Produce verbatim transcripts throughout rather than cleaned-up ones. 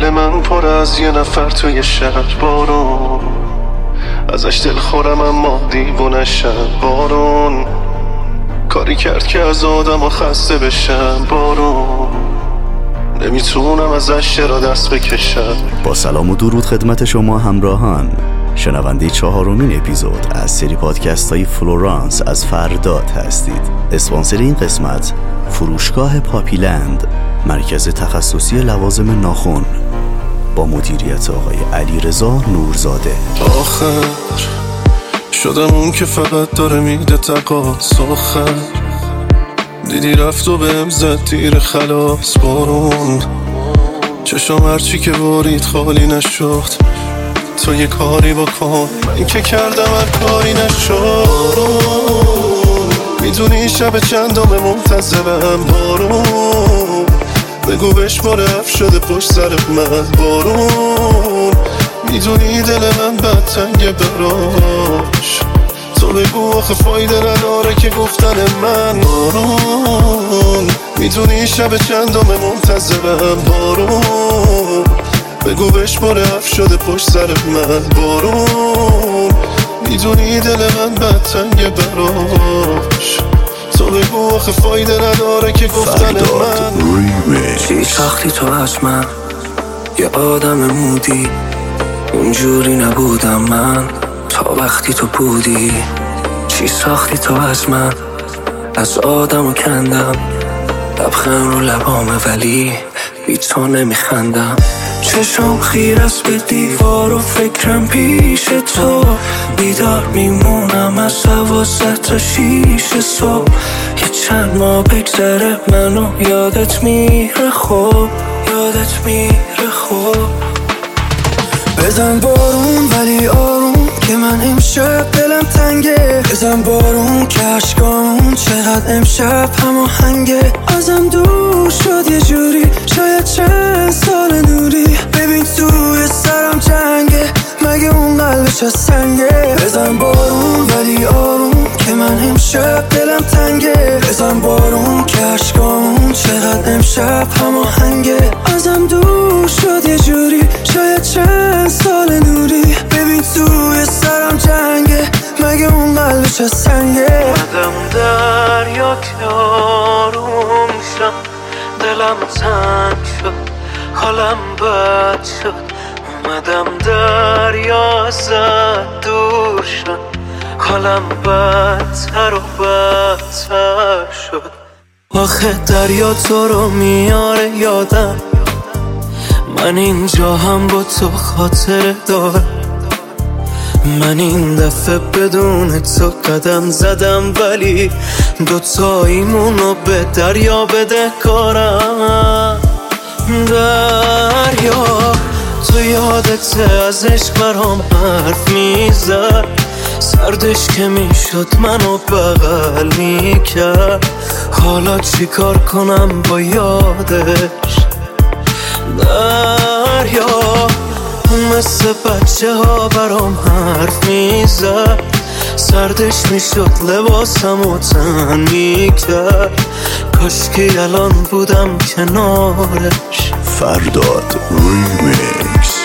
دل من پر از یه نفر توی شهر بارون، ازش دل خورم اما دیوونشم بارون، کاری کرد که از آدم و خسته بشم بارون، نمیتونم ازش چرا دست بکشم. با سلام و درود خدمت شما همراهان، شنونده چهارمین اپیزود از سری پادکست های فلورانس از فرداد هستید. اسپانسر این قسمت فروشگاه پاپیلند، مرکز تخصصی لوازم ناخن با مدیریت آقای علیرضا نورزاده. آخر شدم اون که فقط داره میده تقاص، آخر دیدی رفت و بهم زد تیر خلاص بارون، چشم هرچی که بارید خالی نشد، تو یه کاری بکن، من که کردم هر کاری نشد بارون، میدونی شب چندم منتظرم بارون، بگو بهش باره اف شده پشت سر من بارون، میدونی دل من بد تنگه براش، تو بگو آخه فایده نداره که گفتن من بارون، میدونی شب چندم منتظرم بارون، بگو بهش باره اف شده پشت سر من بارون، میدونی دل من بد تنگه براش، تو بگو آخه فایده نداره که گفتن من. چی ساختی تو از من یه آدم مودی، اونجوری نبودم من تا وقتی تو بودی. چی ساختی تو از من، از آدمو کندم، لبخند رو لبامه ولی بی تو نمیخندم، چشم خیر است به دیوار و فکرم پیش تو، بیدار میمونم از دوازده تا شیش صبح، یه چند ماه بگذره منو یادت میره خوب، یادت میره خوب. بزن بارون ولی آروم که من امشب دلم تنگه، بزن بارون که عشقامون چقدر امشب هماهنگه، ازم دور شد یه جوری شاید چند سال نوری، ببین توی سرم جنگه مگه اون قلبش از سنگه، بزن بارون ولی آروم که من امشب دلم تنگه، بزن بارون که عشقامون چقدر امشب هماهنگه، ازم دور شد یه جوری شاید چند سال نوری، ببین توی سرم جنگه مگه اون قلبش از سنگه. اومدم دریا که آروم شم، دلم تنگ شد حالم بد شد، اومدم دریا ازت دور شد، حالم بدتر و بدتر شد. آخه دریا تو رو میاره یادم، من اینجا هم با تو خاطره دارم، من این دفعه بدون تو قدم زدم ولی دوتاییمونو به دریا بده کارم. دریا تو یادته از عشق برام حرف میزد، سردش که میشد منو بغل میکرد، حالا چی کار کنم با یادش. دریا مثل بچه ها برام حرف میزد، سردش میشد لباسمو تن میکرد، کاشکی الان بودم کنارش. فرداد ریمیکس.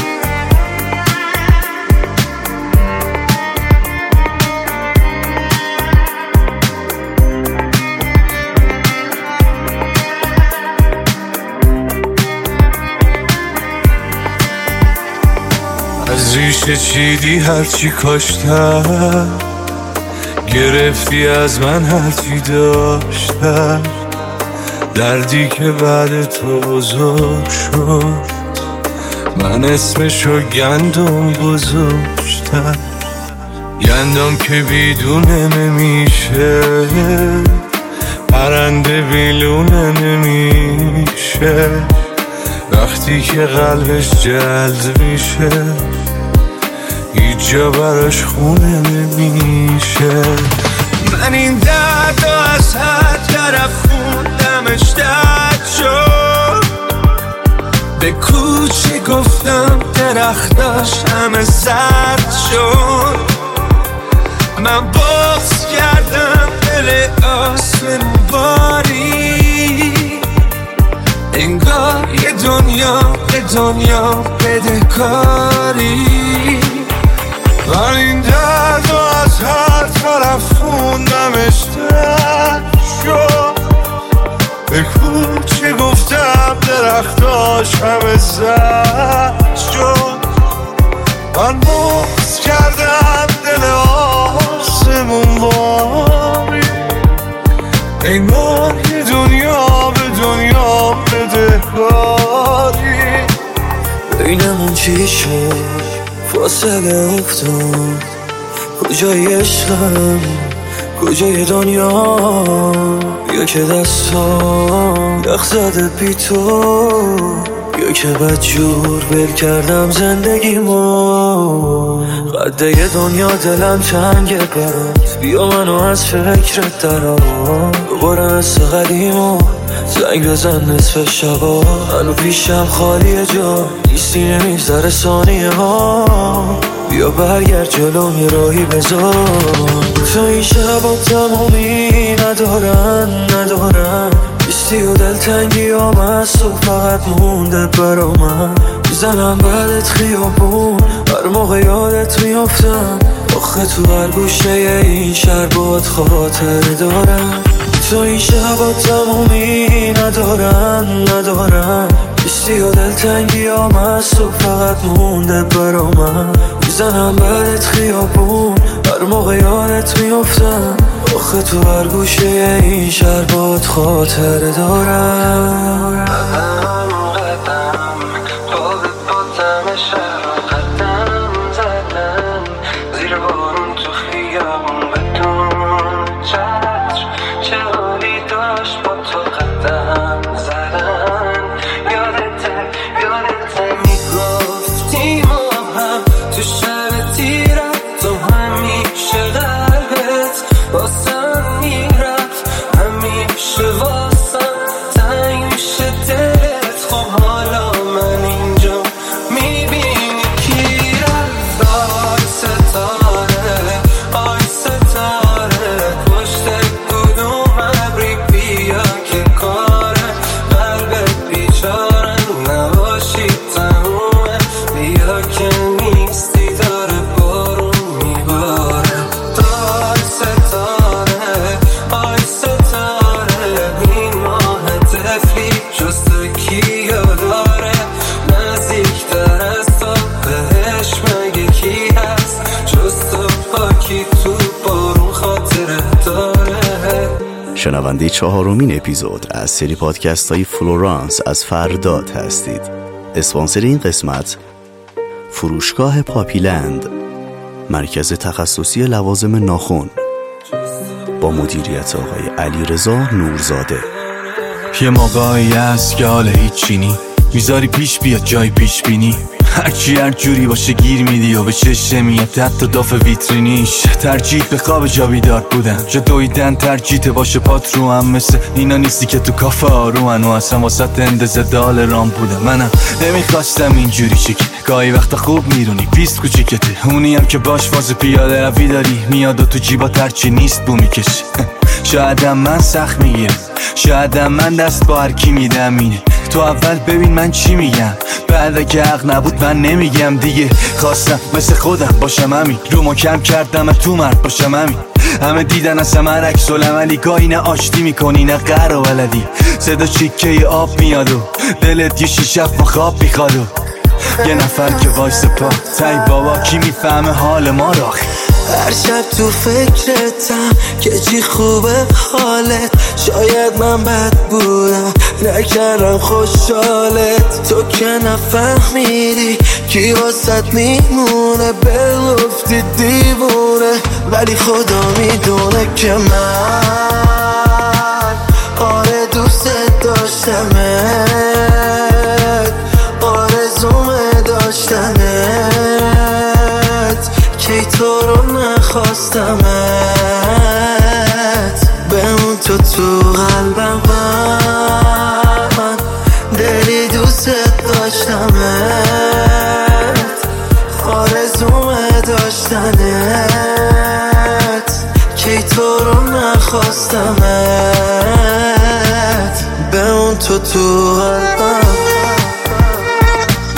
از ریشه چیدی هرچی کاشتم، گرفتی از من هرچی داشتم، دردی که بعد تو بزرگ شد، من اسمشو گندم گذاشتم، گندم که بیدونه نمیشه، پرنده بیلونه نمیشه، وقتی که قلبش جلد میشه هیچ جا براش خونه نمیشه. من این درد از حد طرف خوندمش درد شد، به کوچه گفتم درختاش همه زرد شد، من باز کردم دل آسمون باری، انگار یه دنیا به دنیا بدهکاری. من این درد از هر طرف خوندمش درد شد. به کوچه گفتم درختاش همه زد شد. من بغض کردم دل آسمون باری. انگار یه دنیا به دنیا بدهکاری. بینمون چی شد؟ فاصله افتاد. کجای عشقم؟ کجای دنیا؟ یا که دستام یخ زده بی تو، یا که بدجور بل کردم زندگیمو. قده دنیا دلم تنگه برات، بیا منو از فکرت درآور. دوباره مثل قدیمو زنگ بزن نصف شبا. منو پیشم خالیه جا، نیستی نمیگذره ثانیه ها. بیا برگرد جلوم یه راهی بذار. تو این شبا تمومی ندارن ندارن. بیستی و دلتنگی آم از تو فقط مونده برا من. میزنم بعدت خیابون، هر موقع یادت میافتم. آخه تو هر گوشه این شهر باد خاطر دارم. تو این شبا تمومی ندارن ندارن. بیستی و دلتنگی آم از تو فقط مونده برا من. میزنم بعدت خیابون، هر موقع یادت میافتم. آخه تو هر گوشه این شهر باد خاطر دارم. قدم قدم پادت با دم شهر، قدم زدن زیر بارون تو خیابون. بدون چشم چه حالی داشت با تو قدم زدن. یادته یادته میگفتی ما هم تو شب تیرت. تو همیشه قلبت واسم میرفت، همیشه واسم تنگ میشه دلت. خب حالا من اینجا میبینی کی رفت. آی ستاره آی ستاره، پشت کدوم ابری بیا که کاره. قلبت بیچاره نباشی تمومه. بیا که نیستی داره بارون میباره. آی ستاره آی ستاره، این ماه طفلی جز تو کیو داره. نزدیکتر از تو بهش مگه کی هست جز تو؟ پاکی تو بارون خاطره داره. شنونده چهارمین اپیزود از سری پادکست های فلورانس از فرداد هستید. اسپانسر این قسمت فروشگاه پاپیلند، مرکز تخصصی لوازم ناخن با مدیریت آقای علیرضا نورزاده. یه موقعی هست که حال هیچی نی، میذاری پیش بیاد جای پیش بینی. هرچی هر جوری باشه گیر میدی و به چشه میاد حتی داف ویترینیش. ترجیح به خواب جا بیدار بودن، جا دویدن ترجیح باشه پات رو هم. مثل اینا نیستی که تو کافه آرومن و اصلا واسه اندازه دال رام بودم. منم نمیخواستم اینجوری شکل، گاهی وقتا خوب میرونی پیست کوچیکته. اونی هم که باش فاز پیاده روی داری میاد و تو جیبا ترچی نیست بو میکشه. شایدم من سخت میگیرم، شایدم من دست با هر کی میدم اینه. تو اول ببین من چی میگم، بعد که حق نبود من نمیگم دیگه. خواستم مثل خودم باشم همین، رو ما کم کردم تو مرد باشم همین. همه دیدن از همه عکس العملی، گاهی نه آشتی میکنی نه قهر و ولدی. صدا چیکه آب میاد و دلت یه شیشه با خواب میخواد و یه نفر که وایس پا تای بابا کی میفهمه حال ما را. هر شب تو فکرتم که چی خوبه حالت. شاید من بد بودم نکردم خوشحالت. تو که نفهمیدی کی واسط میمونه، بگفتی دیوونه. ولی خدا میدونه که من آره دوست داشتمت، آرزومه داشتنت. کی تو رو نخواستمت، بمون تو تو قلبم. من دلی دوست داشتمت، آرزومه داشتنت. کی تو رو نخواستمت، بمون تو تو قلبم.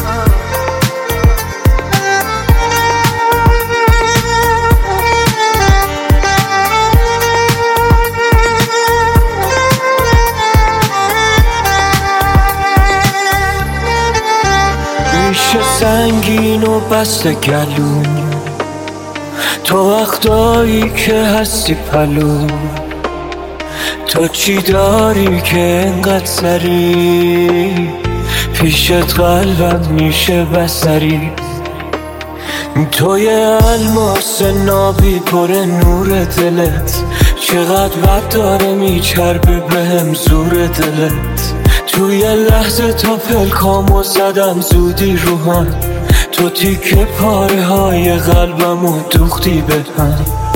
رنگین و بسته گلون، تو وقتایی که هستی پلو، تو چی داری که انقدر سری پیشت قلبم میشه بسری. تو یه الماس نابی پر نور دلت، چقدر بد داره میچربه بهم زور دلت. تو یه لحظه تا پلکامو زدم زودی رو هم، تو تیکه پاره های قلبمو دوختی به هم.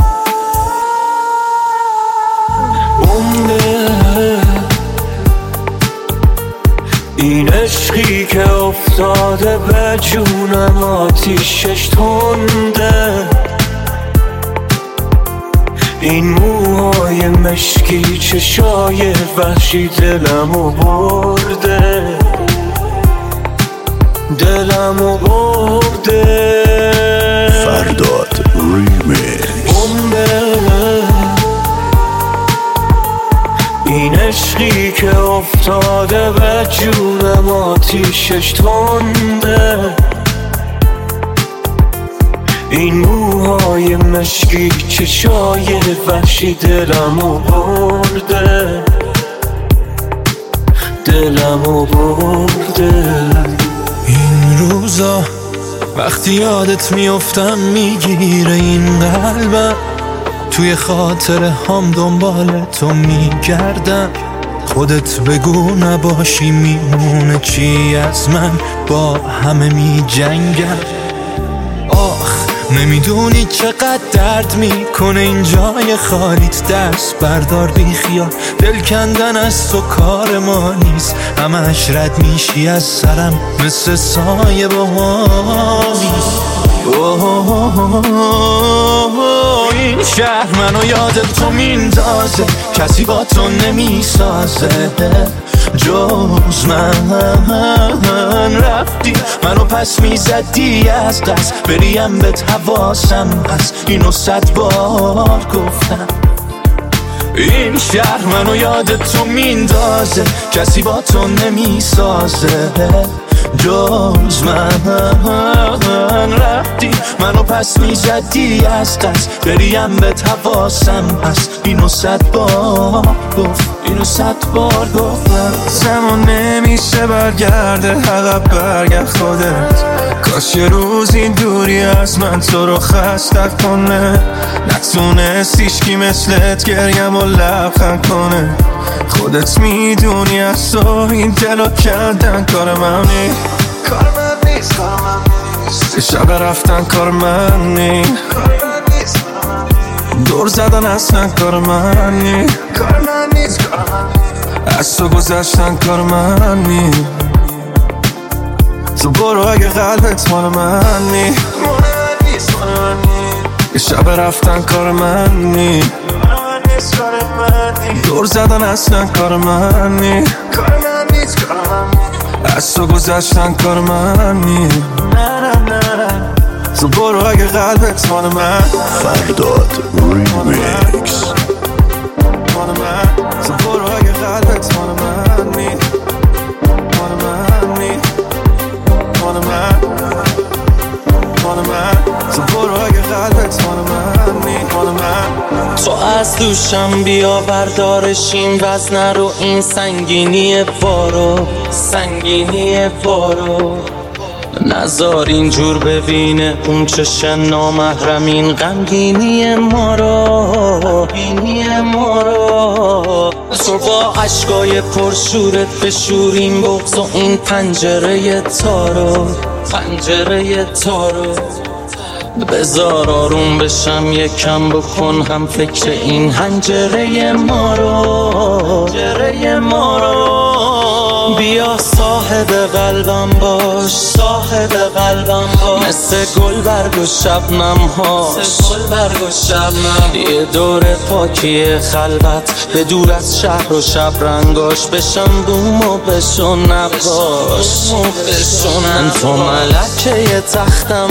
عمره این عشقی که افتاده به جونم آتیشش تنده، این موهای مشکی چشای وحشی دلمو برده، دلمو برده. فرداد ریمیکس. این عشقی که افتاده به جونم آتیشش تنده، این موهای مشکی چشای وحشی دلمو برده، دلمو برده. این روزا وقتی یادت میافتم میگیره این قلبم، توی خاطر هم دنبال تو میگردم. خودت بگو نباشی میمونه چی از من، با همه میجنگم. آخ نمیدونی چقدر درد میکنه این جای خالیت، دست بردار بی خیال، دل کندن از تو کار ما نیست. همش رد میشی از سرم مثل سایه با ما نیست. این شهر منو یاد تو میندازه، کسی با تو نمیسازه جز من. رفتی منو پس میزدی از قصد، بریم به حواسم هست، اینو صد بار گفتم. این شهر منو یاد تو میندازه، کسی با تو نمیسازه جز من. رفتی منو پس میزدی از قصد، بریم به حواسم هست، اینو صد بار گفت، اینو صد بار گفتم. زمان نمیشه برگرده، عقب برگرد خودت. کاش یه روز این دوری از من تو رو خسته کنه، نتونست هیچکی مثلت گریم و لبخند کنه. خودت میدونی از تو این دلو کردن کار من نیست، کار من نیست، کار من نیست. شب رفتن کار من نیست، کار من نیست، کار من نیست. دور زدن اصلا کار من نیست، کار من نیست، کار من نیست. از تو گذشتن کار من نیست، تو برو اگه قلبت مال من نیست، مال من نیست، مال من نیست. شب رفتن کار من نیست، دور زدن اصلا کار من نیست، کار من نیست، کار من نیست. از تو گذشتن کار من نیست، نه نه نه. تو برو اگه قلبت مال من. فرداد ریمیکس. مال من. تو برو اگه قلبت مال من نیست، مال من نیست، مال من، مال من. تو برو اگه قلبت مال من نیست، مال من. تو از دوشم بیا بردارشیم وزنه رو، این سنگینی بارو، سنگینی بارو. نذار اینجور ببینه اون چشم نامحرم، این غمگینی ما رو، غمگینی ما رو. تو با عشقای پرشورت بشوریم بغض و این پنجره تارو، پنجره تارو. بذار آروم بشم یکم، بکن هم فکر این حنجره ما رو، حنجره ما رو. بیا صاحب قلبم باش، صاحب قلبم باش، مثل گل برگ و شبنم هاش، مثل گل برگ و شبنم. یه دور پاکی خلوت به دور از شهر و شب رنگاش، بشم بوم و بشو نقاش، من تو ملکه تختم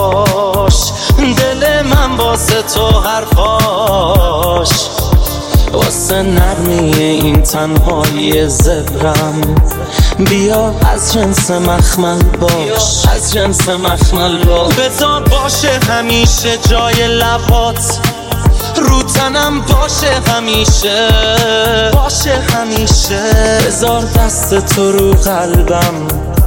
باش، دل من واسه تو حرفاش. واسه نرمی این تنهایی زبرم. بیا از جنس مخمل باش، از جنس مخمل باش. بذار باشه همیشه جای لبات، رو تنم باشه همیشه، باشه همیشه. بذار دست تو رو قلبم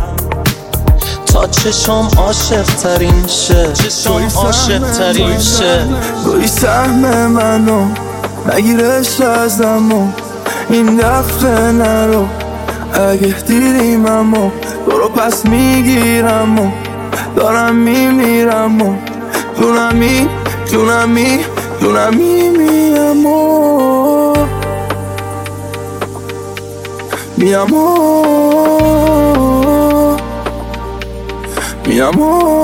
تا چشم عاشق ترین شه، چشم عاشق ترین شه. گویی سهم منو نگیرش ازمو، این دفعه نرو اگه دیدیم امو، برو پس میگیرم و دارم میمیرم و جونمی جونمی جونمی میامو میامو میامو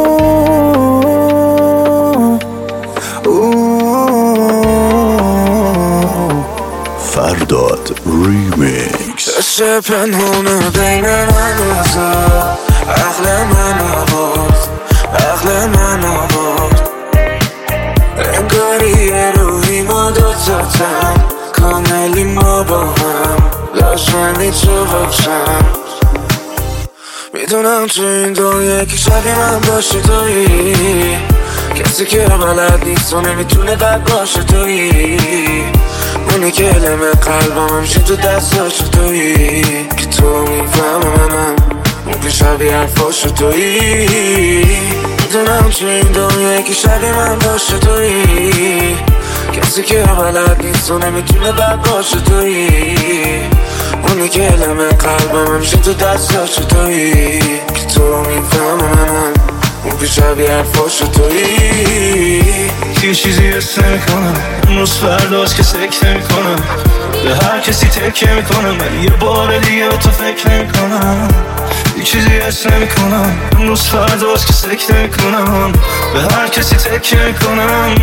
فرداد ریمیکس. دست پنهونه بین من و تو، عقل من آورد، عقل من آورد. انگاری روحی ما دوتاتم، کاملی ما با هم، لاشمندی تو باشم. میدونم تو این دنیا که شبیه من باشه تویی، کسی که بلد نیست و نمیتونه بد باشه تویی. اونی که علم قلبم همشه تو دستاش تویی، که تو میفهم منم اون که شبیه حرفاش تویی. میدونم تو این دنیا که شبیه من باشه تویی، کسی که بلد نیست و نمیتونه بد باشه تویی. اونی که علم قلبم همشه تو دستاش تویی، که تو میفهم منم اون که شبیه حرفاش تویی. یه چیزی حس نمیکنم، امروز فرداست که سکت نمیکنم، به هر کسی تکیه میکنم، ولی یه بار دیگه به تو فکر نمیکنم. یه چیزی حس نمیکنم، امروز فرداست که سکت نمیکنم، به هر کسی تکیه میکنم.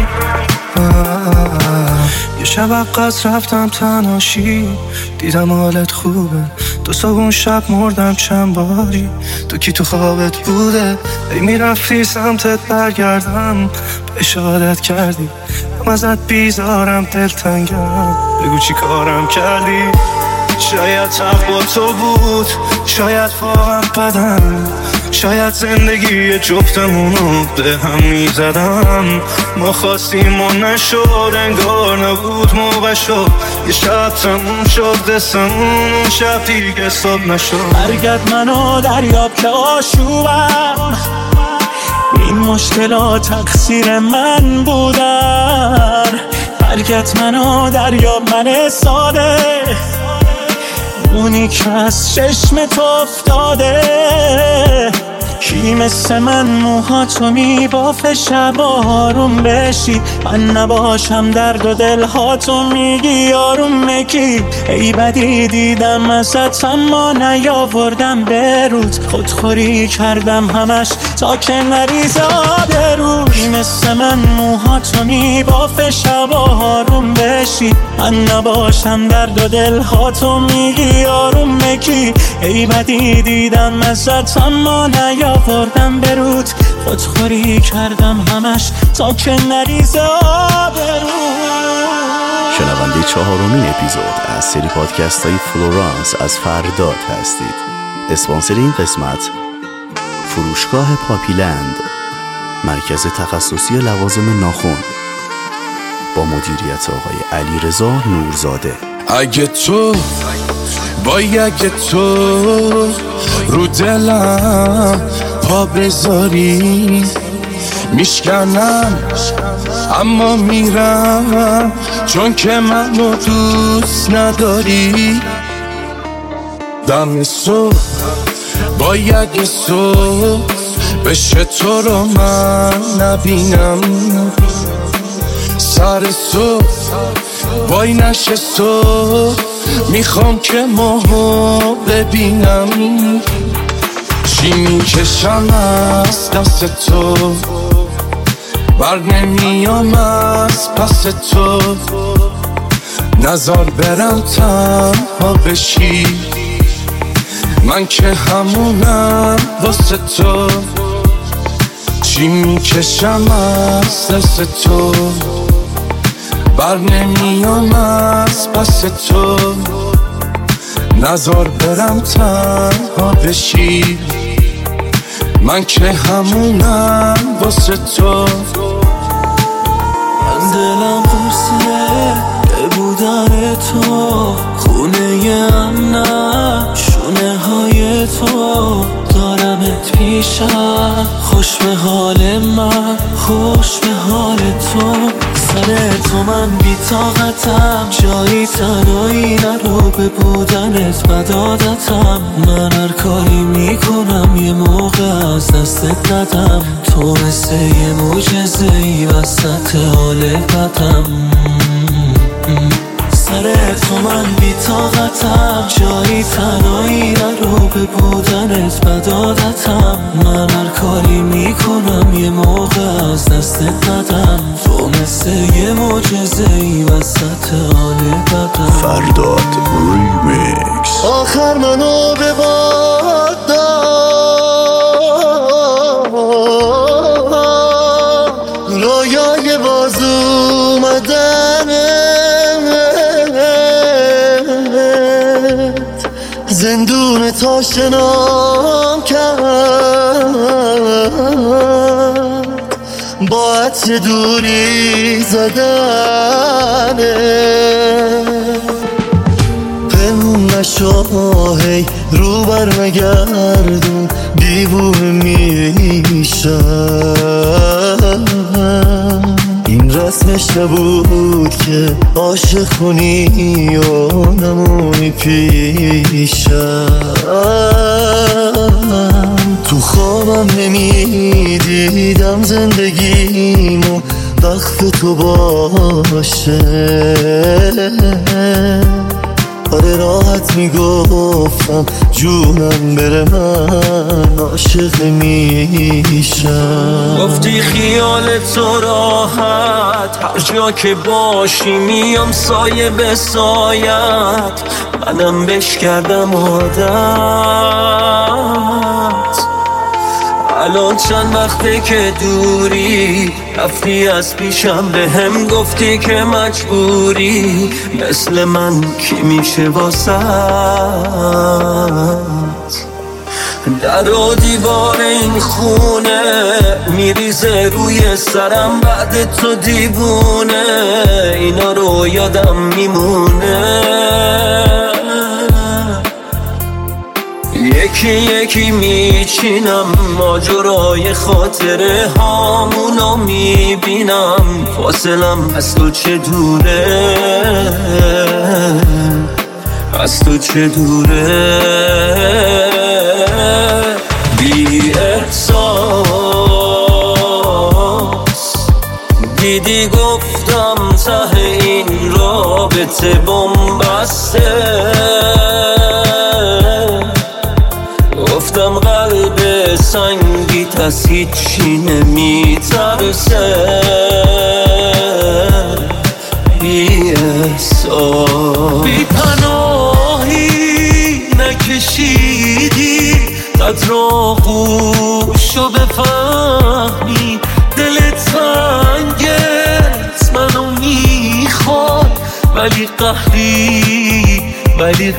یه شب عقص رفتم تنهاشی، دیدم حالت خوبه، دو صبح شب مردم چند باری. تو کی تو خوابت بوده؟ ای میرفتی سمتت برگردم، به اشارت کردی هم ازت بیزارم دلتنگم، بگو چی کارم کردی. شاید حق با تو بود، شاید واقعا بدم، شاید زندگی جفتمونو به هم میزدم. ما خواستیم و نشد، انگار نبود موقع شد. یه شب تموم شد قصه‌مون، اون شب دیگه صبح نشد. برگرد منو دریاب که آشوبم، این مشکلات تقصیر من بودن. برگرد منو دریاب من ساده، اونی که از چشمت افتاده. کی مثل من موهاتو میبافه شب آروم بشی، من نباشم درد و دلهاتو میگی آروم مکی. ای بدی دیدم ازت اما نیاوردم برود، خودخوری کردم همش تا که نریزه آبرود. کی مثل من موهاتو میبافه شب آروم بشی، من نباشم درد و دلهاتو میگی آروم مکی. ای بدی دیدم ازت اما نیاوردم برود، خودخوری کردم همش تا که نریزه آبرود. شنونده چهارمین اپیزود از سری پادکست های فلورانس از فرداد هستید. اسپانسر این قسمت فروشگاه پاپیلند، مرکز تخصصی لوازم ناخن، با مدیریت آقای علیرضا نورزاده. اگه تو وای اگه تو رو دلم پا بذاری، میشکنم اما میرم، چون که منو دوست نداری. دم صبح وای اگه صبح بشه تو رو من نبینم، سر صبح وای نشه صبح میخوام که ماهو ببینم. چی میکشم از دست تو، بر نمیام از پس تو. نزار برم تنها بشی، من که همونم واسه تو. چی میکشم از دست تو، بر نمیام از پس تو، نزار برم تنها بشی، من که همونم واسه تو. من دلم پرسه بودن تو، خونه امنم شونه های تو، دارمت پیشم، خوش به حال من، خوش به حال تو. سر تو من بی طاقتم، جایی تنهایی نرو، به بودنت بدادتم. من هر کاری میکنم یه موقع از دستت ندم، تو مثل یه معجزه‌ای وسط حال بدم. سر تو من بی طاقتم، جایی تنهایی نرو، به بودنت بدادتم. من هر کاری میکنم یه موقع از دستت ندم، تو مثل یه معجزه‌ای وسط حال بدم. فرداد ریمیکس. آخر منو به باد داد، رویای باز اومدنه، زندون تاشنام کرد، با عطر دوری زدنه. پنهون نشو هی رو بر نگردون، دیوونه میشم. این رسمش نبود که عاشق کنی و نمونی پیشم. تو خوابم نمیدیدم زندگیمو وقف تو باشه، آره راحت میگفتم جونم بره من عاشق نمیشم. گفتی خیال تو راحت، هر جا که باشی میام سایه به سایت، منم بش کردم عادت. الان چند وقته که دوری، رفتی از پیشم به هم گفتی که مجبوری، مثل من کی میشه واسط. در و دیوار این خونه میریزه روی سرم، بعد تو دیوونه، اینا رو یادم میمونه. یکی یکی میچینم ماجرای خاطره هامونو میبینم، فاصلم از تو چه دوره، از تو چه دوره. بی احساس دیدی گفتم ته این رابطه بنبسته، گفتم قلب سنگیت از هیچی نمیترسه. بی احساس بی پناهی نکشیدی، قدر آغوشو بفهمی، دلت سنگت منو میخواد، ولی قهری ولی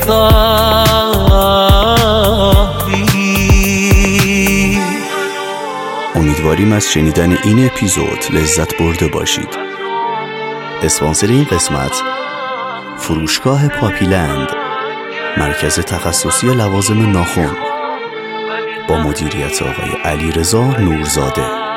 قهری. امیدواریم از شنیدن این اپیزود لذت برده باشید. اسپانسر این قسمت فروشگاه پاپیلند، مرکز تخصصی لوازم ناخن با مدیریت آقای علیرضا نورزاده.